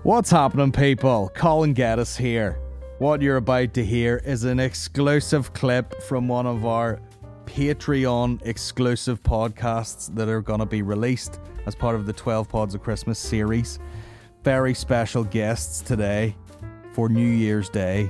What's happening, people? Colin Geddes here. What you're about to hear is an exclusive clip from one of our Patreon exclusive podcasts that are going to be released as part of the 12 Pods of Christmas series. Very special guests today for New Year's Day.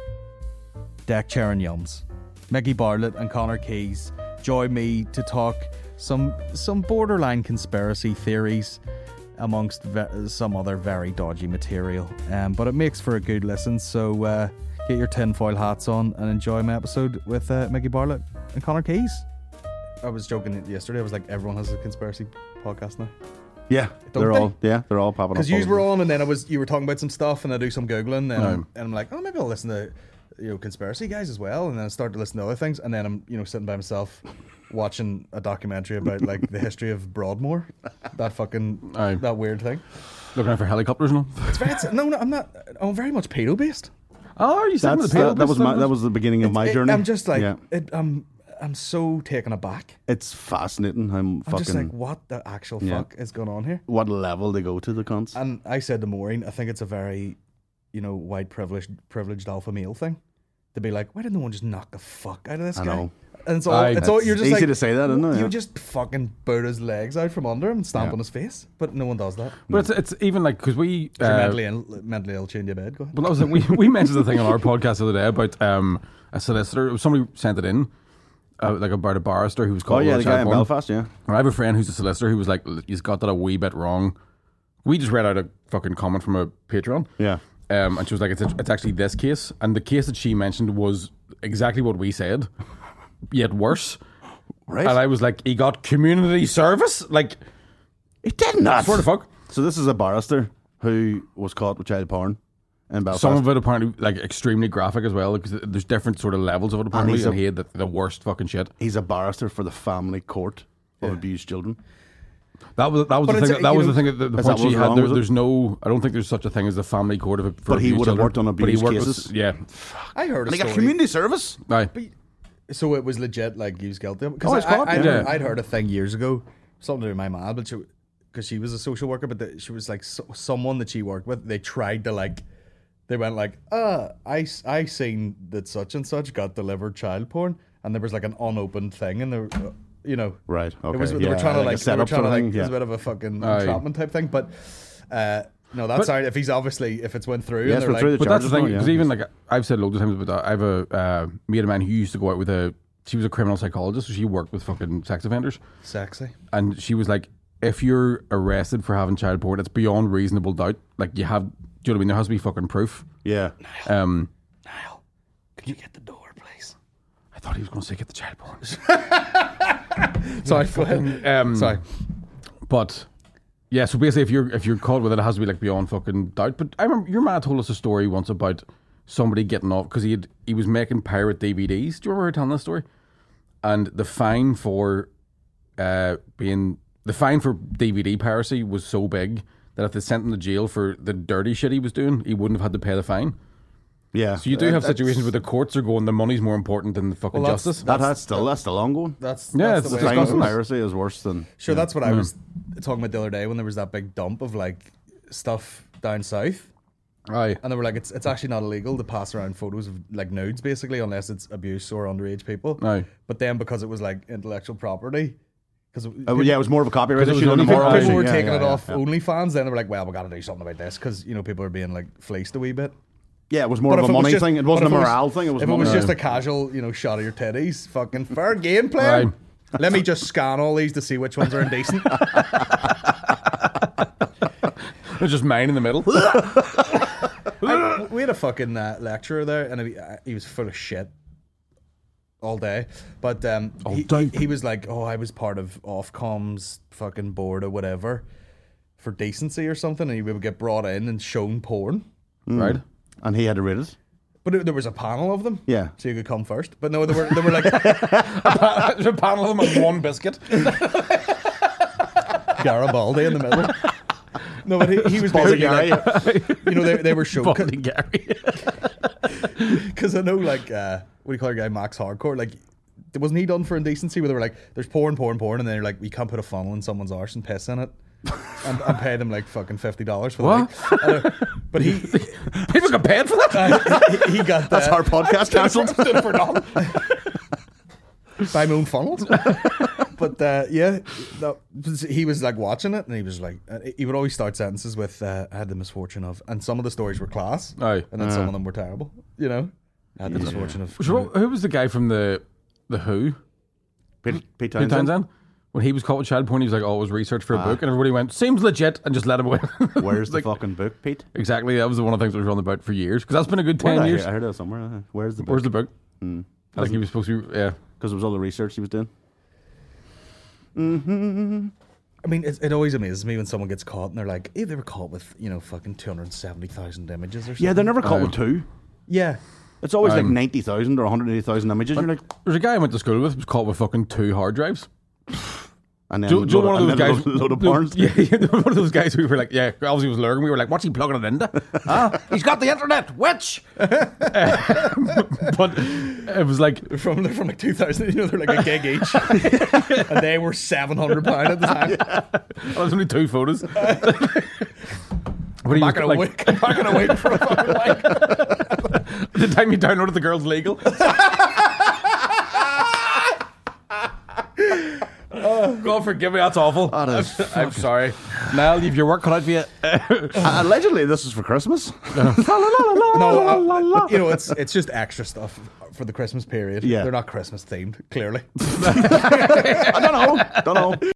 Deck Chair and Yums. Mickey Bartlett and Connor Keys join me to talk some borderline conspiracy theories amongst some other very dodgy material. But it makes for a good listen, so get your tinfoil hats on and enjoy my episode with Mickey Bartlett and Connor Keys. I was joking yesterday, I was like, everyone has a conspiracy podcast now. Yeah, they're all popping up. Because you were on, and then you were talking about some stuff, and I do some Googling, and I'm like, oh, maybe I'll listen to conspiracy guys as well, and then I start to listen to other things, and then I'm sitting by myself watching a documentary about like the history of Broadmoor, that fucking that weird thing. Looking out for helicopters and all. It's very no, I'm not. I'm very much pedo based. Oh, are you saying the pedo? That was the beginning of my journey. I'm just like I'm so taken aback. It's fascinating. I'm just like, what the actual fuck is going on here? What level they go to, the cunts. And I said to Maureen, I think it's a very, white privileged alpha male thing to be like, why didn't no one just knock the fuck out of this guy? I know. And it's all you're just easy like, to say that, isn't it? You just fucking boot his legs out from under him and stamp on his face, but no one does that. But it's even like, because we mentally ill, chained your bed. Go ahead. Well, that was it. We mentioned the thing on our podcast the other day about a solicitor. Somebody sent it in, like about a barrister who was called. Oh yeah, the guy in Belfast. Yeah, I have a friend who's a solicitor who was like, he's got that a wee bit wrong. We just read out a fucking comment from a Patreon. Yeah. And she was like, it's actually this case, and the case that she mentioned was exactly what we said, yet worse. Right. And I was like, he got community service? Like, he did not. Swear to fuck. So this is a barrister who was caught with child porn in Belfast. Some of it apparently like extremely graphic as well, because there's different sort of levels of it apparently, and he had the worst fucking shit. He's a barrister for the family court of abused children. That was the thing. That was the thing. The point she had. There's no. I don't think there's such a thing as the family court of. But he would have worked on abuse cases. I heard a story. Like a community service. Aye. So it was legit, like he was guilty. Because I'd heard a thing years ago, something to do with my mom, but because she was a social worker, but she was like someone that she worked with. They tried to they went like, I seen that such and such got delivered child porn, and there was like an unopened thing, and there, right, okay, it was, they were trying to set up sort of thing. It was a bit of a fucking entrapment type thing, but. No, that's right. If if it's went through, yes, and they're like, but that's the thing, because even like I've said loads of times about that. I have a mate of mine who used to go out with she was a criminal psychologist, so she worked with fucking sex offenders. Sexy. And she was like, if you're arrested for having child porn, it's beyond reasonable doubt. Like do you know what I mean? There has to be fucking proof. Yeah. Niall, can you get the door, please? I thought he was going to say get the child porn. Sorry, go ahead. Sorry, but. Yeah, so basically, if you're caught with it, it has to be like beyond fucking doubt. But I remember your man told us a story once about somebody getting off because he was making pirate DVDs. Do you remember her telling this story? And the fine for DVD piracy was so big that if they sent him to jail for the dirty shit he was doing, he wouldn't have had to pay the fine. Yeah. So you do have situations where the courts are going, the money's more important than the fucking justice. That's still ongoing. That's the way piracy is worse than. Sure, that's what I was talking about the other day when there was that big dump of like stuff down south. Aye. And they were like, it's actually not illegal to pass around photos of like nudes basically, unless it's abuse or underage people. Aye. But then because it was like intellectual property, because it was more of a copyright issue. People were taking it off OnlyFans. Then they were like, well, we got to do something about this because people are being like fleeced a wee bit. Yeah, it was more of a money thing. It wasn't a morale thing. It was. If it was just a casual, shot of your titties, fucking fair game, player. Right. Let me just scan all these to see which ones are indecent. There's just mine in the middle. We had a fucking lecturer there, and he was full of shit all day. But he was like, I was part of Ofcom's fucking board or whatever for decency or something, and he would get brought in and shown porn, right? And he had to read it. But there was a panel of them. Yeah. So you could come first. But no, they were like... There's a panel of them with one biscuit. Garibaldi in the middle. No, but he was basically like... they were shown... Gary. Because I know, like... what do you call your guy? Max Hardcore. Like, wasn't he done for indecency? Where they were like, there's porn, and then they're like, you can't put a funnel in someone's arse and piss in it. and pay them like fucking $50 for What? the week. But he People got paid for that. he got That's our podcast cancelled. Stood for nothing. buy my own funnels. But yeah, no, he was like watching it, and he was like, he would always start sentences with, "I had the misfortune of," and some of the stories were class, Aye. and then some of them were terrible. You know, I had the misfortune of. Who was the guy from the Who? Pete Pete Townsend. Townsend? When he was caught with child porn, he was like, "Oh, it was research for a book," and everybody went, "Seems legit," and just let him away. Where's the Like, fucking book, Pete? Exactly, that was one of the things that was run about for years because that's been a good 10 years. I heard it somewhere. Where's the book? Where's the book? Like he was supposed to be, yeah. Because it was all the research he was doing. I mean, it always amazes me when someone gets caught and they're like, "Hey, they were caught with fucking 270,000 images or something." Yeah, they're never caught with two. Yeah. It's always like 90,000 or 180,000 images. You're like, There's a guy I went to school with was caught with fucking 2 hard drives. and then Do you know one of those guys? Load of porns. Yeah, one of those guys who we were like, yeah, obviously was lurking. We were like, what's he plugging it into? He's got the internet, witch. But it was like, They're from like 2000, they're like a gig each. And they were £700 at the time. there's only 2 photos. But he Back was in a like, week. Back in a week for a fucking like. the time you downloaded the girl's legal. God forgive me, that's awful. That is I'm sorry. Niall, you've your work cut out for you. Allegedly, this is for Christmas. No, it's just extra stuff for the Christmas period. Yeah. They're not Christmas themed, clearly. I don't know.